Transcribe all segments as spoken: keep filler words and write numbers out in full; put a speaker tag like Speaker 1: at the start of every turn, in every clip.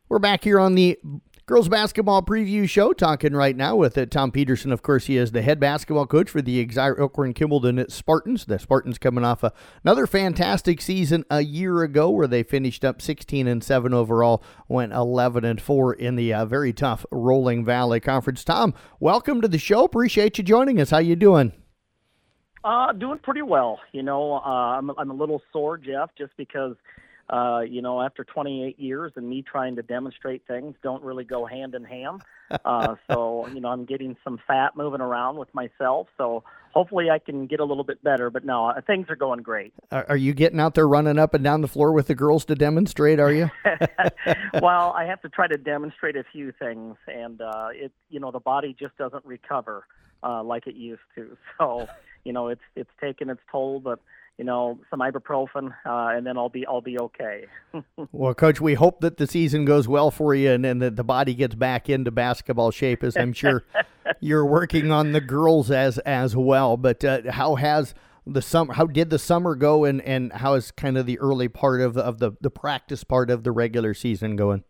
Speaker 1: We're back here on the girls basketball preview show, talking right now with uh, Tom Peterson. Of course, he is the head basketball coach for the Exire Elkhorn Kimballton Spartans. The Spartans coming off a, another fantastic season a year ago, where they finished up sixteen and seven overall, went eleven and four in the uh, very tough Rolling Valley Conference. Tom, welcome to the show. Appreciate you joining us. How you doing?
Speaker 2: Uh, doing pretty well. You know, uh, I'm I'm a little sore, Jeff, just because. Uh, you know, after twenty-eight years and me trying to demonstrate things don't really go hand in hand. Uh, so, you know, I'm getting some fat moving around with myself. So hopefully I can get a little bit better. But no, uh, things are going great.
Speaker 1: Are, are you getting out there running up and down the floor with the girls to demonstrate, are you?
Speaker 2: Well, I have to try to demonstrate a few things. And, uh, it, you know, the body just doesn't recover uh, like it used to. So, you know, it's it's taken its toll, but you know, some ibuprofen, uh, and then I'll be I'll be okay.
Speaker 1: Well, Coach, we hope that the season goes well for you, and, and that the body gets back into basketball shape, as I'm sure you're working on the girls as as well. But uh, how has the summer? How did the summer go, and, and how is kind of the early part of the, of the the practice part of the regular season going?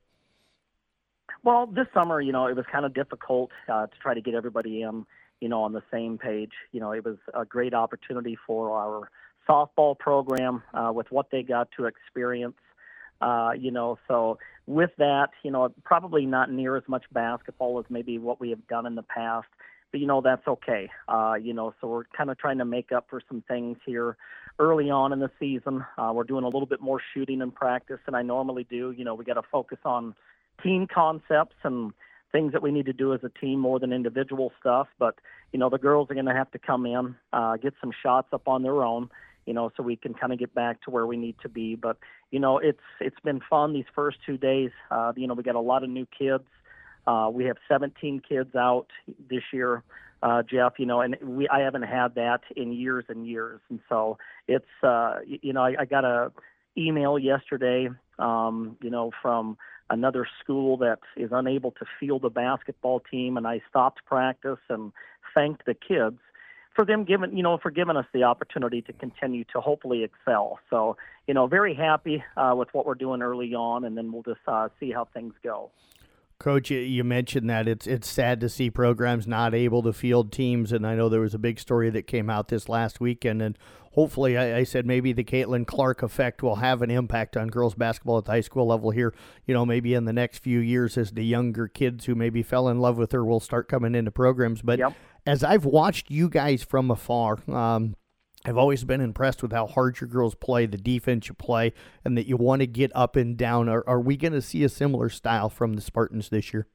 Speaker 2: Well, this summer, you know, it was kind of difficult uh, to try to get everybody in, you know, on the same page. You know, it was a great opportunity for our softball program uh, with what they got to experience, uh, you know, so with that, you know, probably not near as much basketball as maybe what we have done in the past, but, you know, that's okay. Uh, you know, so we're kind of trying to make up for some things here early on in the season. Uh, we're doing a little bit more shooting in practice than I normally do. You know, we got to focus on team concepts and things that we need to do as a team more than individual stuff. But, you know, the girls are going to have to come in, uh, get some shots up on their own, you know, so we can kind of get back to where we need to be. But, you know, it's it's been fun these first two days. Uh, you know, we got a lot of new kids. Uh, we have seventeen kids out this year, uh, Jeff, you know, and we I haven't had that in years and years. And so it's, uh, you know, I, I got a email yesterday, um, you know, from another school that is unable to field a basketball team, and I stopped practice and thanked the kids for them giving, you know, for giving us the opportunity to continue to hopefully excel. So, you know, very happy uh, with what we're doing early on, and then we'll just uh, see how things go.
Speaker 1: Coach, you mentioned that it's it's sad to see programs not able to field teams, and I know there was a big story that came out this last weekend, and hopefully, I, I said maybe the Caitlin Clark effect will have an impact on girls basketball at the high school level here, you know, maybe in the next few years as the younger kids who maybe fell in love with her will start coming into programs. But
Speaker 2: yep.
Speaker 1: As I've watched you guys from afar, um, I've always been impressed with how hard your girls play, the defense you play, and that you want to get up and down. Are, are we going to see a similar style from the Spartans this year?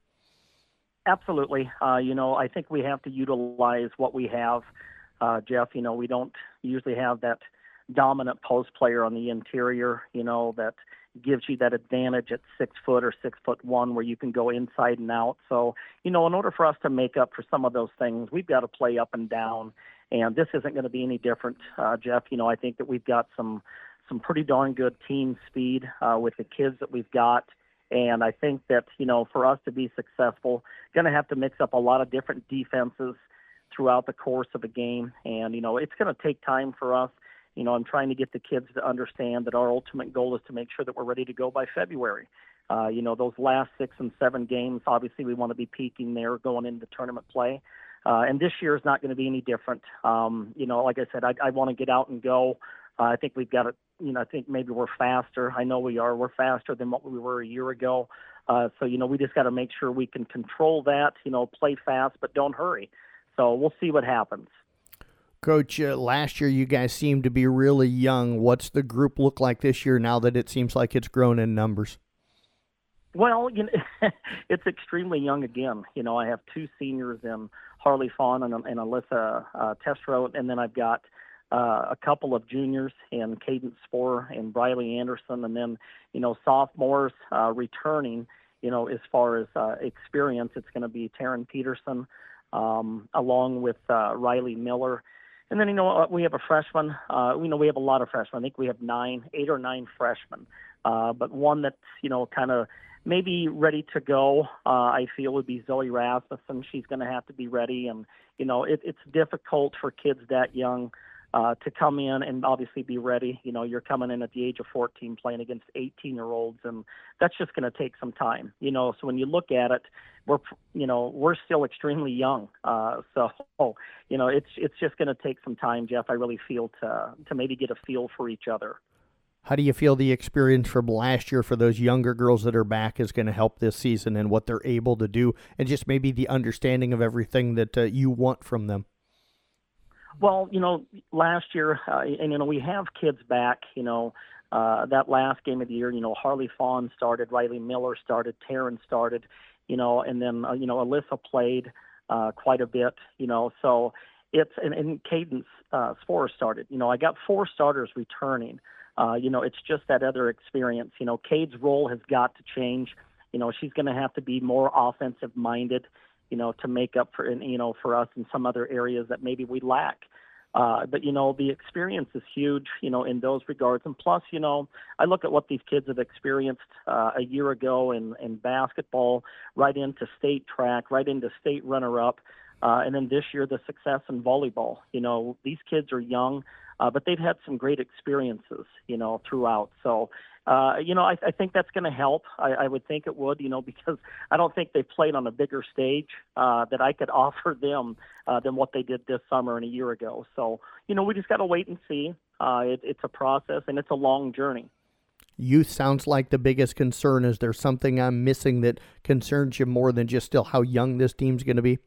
Speaker 2: Absolutely. Uh, you know, I think we have to utilize what we have, uh, Jeff. You know, we don't usually have that dominant post player on the interior, you know, that gives you that advantage at six foot or six foot one where you can go inside and out. So, you know, in order for us to make up for some of those things, we've got to play up and down. And this isn't going to be any different, uh, Jeff. You know, I think that we've got some some pretty darn good team speed uh, with the kids that we've got. And I think that, you know, for us to be successful, going to have to mix up a lot of different defenses throughout the course of a game. And, you know, it's going to take time for us. You know, I'm trying to get the kids to understand that our ultimate goal is to make sure that we're ready to go by February. Uh, you know, those last six and seven games, obviously we want to be peaking there going into tournament play. Uh, and this year is not going to be any different. Um, you know, like I said, I, I want to get out and go. Uh, I think we've got it. You know, I think maybe we're faster. I know we are. We're faster than what we were a year ago. Uh, so, you know, we just got to make sure we can control that, you know, play fast, but don't hurry. So we'll see what happens.
Speaker 1: Coach, uh, last year you guys seemed to be really young. What's the group look like this year now that it seems like it's grown in numbers?
Speaker 2: Well, you know, it's extremely young again. You know, I have two seniors in Harley Fawn and, and Alyssa uh, Testrow, and then I've got uh, a couple of juniors in Cadence Sporer and Briley Anderson, and then, you know, sophomores uh, returning, you know, as far as uh, experience, it's going to be Taryn Peterson um, along with uh, Riley Miller. And then, you know, we have a freshman. Uh, you know, we have a lot of freshmen. I think we have nine, eight or nine freshmen. Uh, but one that's, you know, kind of maybe ready to go, uh, I feel would be Zoe Rasmussen. She's going to have to be ready. And, you know, it, it's difficult for kids that young uh, to come in and obviously be ready. You know, you're coming in at the age of fourteen playing against eighteen-year-olds, and that's just going to take some time. You know, so when you look at it, we're, you know, we're still extremely young. Uh, so, you know, it's it's just going to take some time, Jeff. I really feel to to maybe get a feel for each other.
Speaker 1: How do you feel the experience from last year for those younger girls that are back is going to help this season and what they're able to do, and just maybe the understanding of everything that uh, you want from them?
Speaker 2: Well, you know, last year, uh, and, you know, we have kids back, you know, uh, that last game of the year, you know, Harley Fawn started, Riley Miller started, Taryn started, you know, and then, uh, you know, Alyssa played uh, quite a bit, you know, so it's, and, and Cadence uh, Spore started. You know, I got four starters returning. Uh, you know, it's just that other experience. You know, Cade's role has got to change. You know, she's going to have to be more offensive-minded, you know, to make up for, you know, for us in some other areas that maybe we lack. Uh, but, you know, the experience is huge, you know, in those regards. And plus, you know, I look at what these kids have experienced uh, a year ago in, in basketball, right into state track, right into state runner-up. Uh, and then this year, the success in volleyball. You know, these kids are young, uh, but they've had some great experiences, you know, throughout. So, uh, you know, I, I think that's going to help. I, I would think it would, you know, because I don't think they played on a bigger stage uh, that I could offer them uh, than what they did this summer and a year ago. So, you know, we just got to wait and see. Uh, it, it's a process, and it's a long journey.
Speaker 1: Youth sounds like the biggest concern. Is there something I'm missing that concerns you more than just still how young this team's going to be?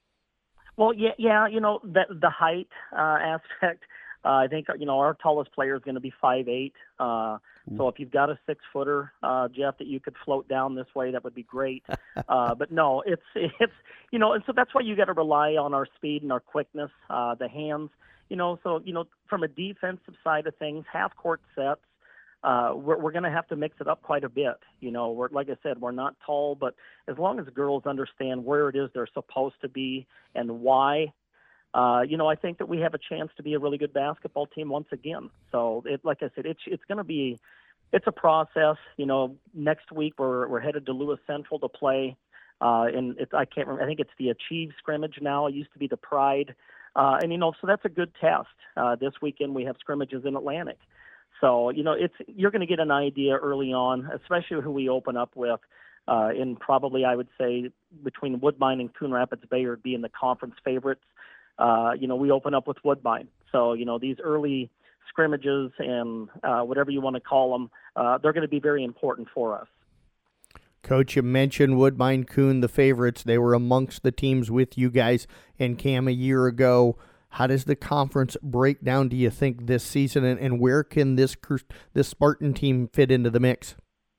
Speaker 2: Well, yeah, yeah, you know, the, the height uh, aspect, uh, I think, you know, our tallest player is going to be five eight. Uh, so if you've got a six-footer, uh, Jeff, that you could float down this way, that would be great. Uh, but no, it's, it's you know, and so that's why you got to rely on our speed and our quickness, uh, the hands, you know, so, you know, from a defensive side of things, half-court sets, Uh, we're we're going to have to mix it up quite a bit. You know, we're, like I said, we're not tall, but as long as girls understand where it is they're supposed to be and why, uh, you know, I think that we have a chance to be a really good basketball team once again. So, it, like I said, it's it's going to be, it's a process. You know, next week we're we're headed to Lewis Central to play, uh, and it's I can't remember. I think it's the Achieve scrimmage now. It used to be the Pride, uh, and you know, so that's a good test. Uh, this weekend we have scrimmages in Atlantic. So, you know, it's you're going to get an idea early on, especially who we open up with, uh, in probably, I would say, between Woodbine and Coon Rapids Bayard being the conference favorites. Uh, you know, we open up with Woodbine. So, you know, these early scrimmages and uh, whatever you want to call them, uh, they're going to be very important for us.
Speaker 1: Coach, you mentioned Woodbine Coon, the favorites. They were amongst the teams with you guys and Cam a year ago. How does the conference break down, do you think, this season, and, and where can this this Spartan team fit into the mix?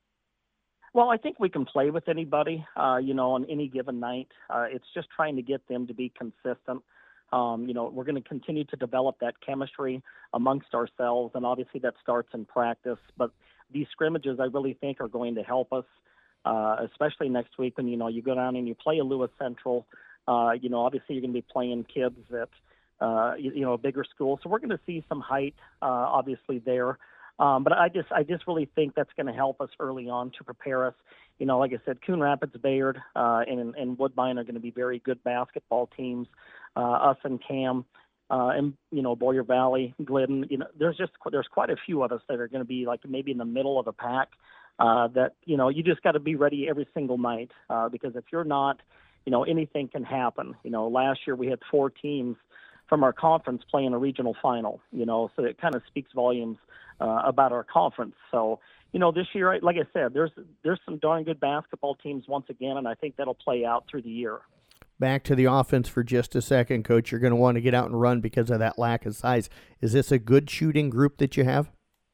Speaker 2: Well, I think we can play with anybody, uh, you know, on any given night. Uh, it's just trying to get them to be consistent. Um, you know, we're going to continue to develop that chemistry amongst ourselves, and obviously that starts in practice. But these scrimmages, I really think, are going to help us, uh, especially next week when, you know, you go down and you play a Lewis Central. Uh, you know, obviously you're going to be playing kids that – Uh, you, you know, a bigger school. So we're going to see some height, uh, obviously there. Um, but I just, I just really think that's going to help us early on to prepare us. You know, like I said, Coon Rapids, Bayard, uh, and, and Woodbine are going to be very good basketball teams. Uh, us and Cam, uh, and you know, Boyer Valley, Glidden. You know, there's just there's quite a few of us that are going to be like maybe in the middle of the pack. Uh, that you know, you just got to be ready every single night uh, because if you're not, you know, anything can happen. You know, last year we had four teams from our conference playing a regional final, you know, so it kind of speaks volumes uh, about our conference. So, you know, this year, like I said, there's there's some darn good basketball teams once again, and I think that'll play out through the year.
Speaker 1: Back to the offense for just a second, Coach. You're going to want to get out and run because of that lack of size. Is this a good shooting group that you have?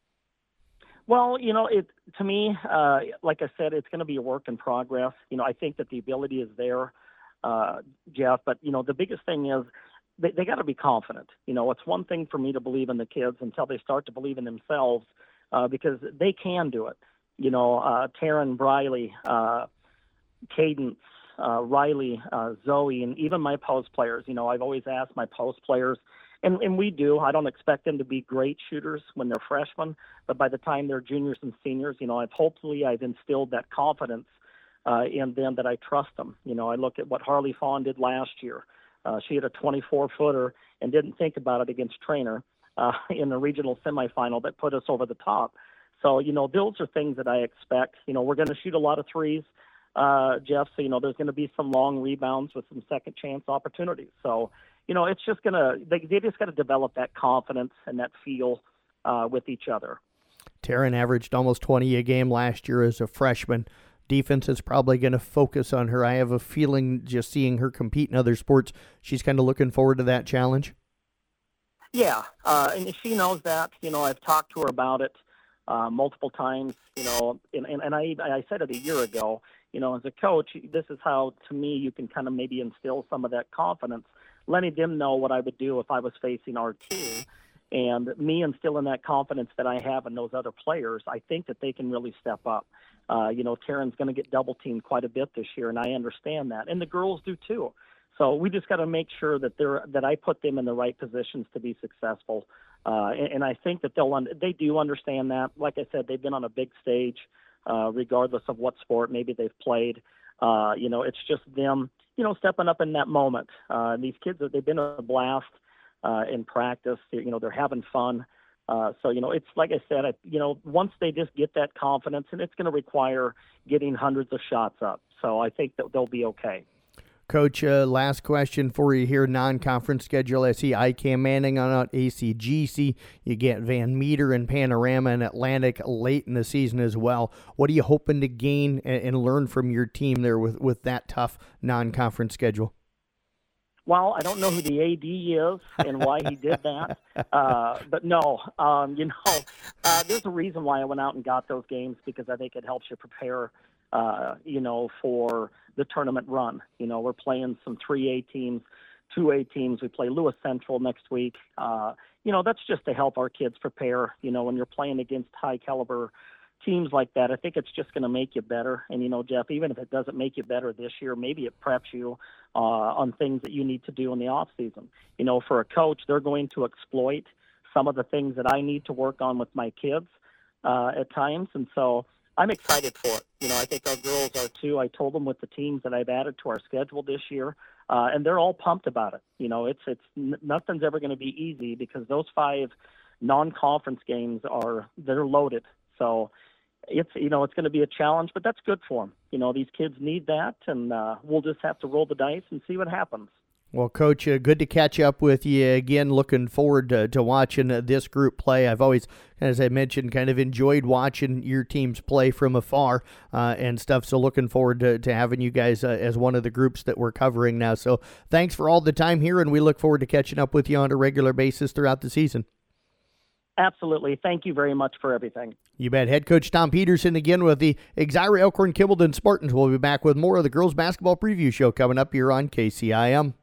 Speaker 2: Well, you know, it to me, uh, like I said, it's going to be a work in progress. You know, I think that the ability is there, uh, Jeff, but, you know, the biggest thing is, They, they got to be confident. You know, it's one thing for me to believe in the kids until they start to believe in themselves, uh, because they can do it. You know, uh, Taryn, Briley, uh, Cadence, uh, Riley, uh, Zoe, and even my post players. You know, I've always asked my post players, and, and we do. I don't expect them to be great shooters when they're freshmen, but by the time they're juniors and seniors, you know, I've hopefully I've instilled that confidence uh, in them that I trust them. You know, I look at what Harley Fawn did last year. Uh, she had a twenty-four footer and didn't think about it against Trainer. uh, in the regional semifinal that put us over the top. So, you know, those are things that I expect. You know, we're going to shoot a lot of threes, uh, Jeff. So, you know, there's going to be some long rebounds with some second chance opportunities. So, you know, it's just going to, they, they just got to develop that confidence and that feel uh, with each other.
Speaker 1: Taryn averaged almost twenty a game last year as a freshman. Defense is probably going to focus on her. I have a feeling just seeing her compete in other sports, she's kind of looking forward to that challenge.
Speaker 2: Yeah, uh, and she knows that. You know, I've talked to her about it uh, multiple times, you know, and, and, and I, I said it a year ago, you know, as a coach, this is how, to me, you can kind of maybe instill some of that confidence, letting them know what I would do if I was facing our team. And me instilling that confidence that I have in those other players, I think that they can really step up. Uh, you know, Taryn's going to get double-teamed quite a bit this year, and I understand that. And the girls do too. So we just got to make sure that they're that I put them in the right positions to be successful. Uh, and, and I think that they'll un- they do understand that. Like I said, they've been on a big stage, uh, regardless of what sport maybe they've played. Uh, you know, it's just them, you know, stepping up in that moment. Uh, these kids, they've been a blast uh, in practice. You know, they're having fun. Uh, so, you know, it's like I said, I, you know, once they just get that confidence, and it's going to require getting hundreds of shots up. So I think that they'll be okay.
Speaker 1: Coach, uh, last question for you here. Non-conference schedule. I see I C A M Manning on A C G C. You get Van Meter and Panorama and Atlantic late in the season as well. What are you hoping to gain and, and learn from your team there with, with that tough non-conference schedule?
Speaker 2: Well, I don't know who the A D is and why he did that, uh, but no, um, you know, uh, there's a reason why I went out and got those games, because I think it helps you prepare, uh, you know, for the tournament run. You know, we're playing some three A teams, two A teams. We play Lewis Central next week. Uh, you know, that's just to help our kids prepare. You know, when you're playing against high caliber teams like that, I think it's just going to make you better. And, you know, Jeff, even if it doesn't make you better this year, maybe it preps you uh, on things that you need to do in the off season. You know, for a coach, they're going to exploit some of the things that I need to work on with my kids uh, at times. And so I'm excited for it. You know, I think our girls are too. I told them with the teams that I've added to our schedule this year, uh, and they're all pumped about it. You know, it's, it's nothing's ever going to be easy, because those five non-conference games are, they're loaded. So it's, you know, it's going to be a challenge, but that's good for them. You know, these kids need that, and uh, we'll just have to roll the dice and see what happens.
Speaker 1: Well, Coach, uh, good to catch up with you again. Looking forward to, to watching uh, this group play. I've always, as I mentioned, kind of enjoyed watching your teams play from afar uh, and stuff. So looking forward to, to having you guys uh, as one of the groups that we're covering now. So thanks for all the time here, and we look forward to catching up with you on a regular basis throughout the season.
Speaker 2: Absolutely. Thank you very much for everything.
Speaker 1: You bet. Head coach Tom Peterson again with the Exira Elkhorn Kimballton Spartans. We'll be back with more of the girls basketball preview show coming up here on K C I M.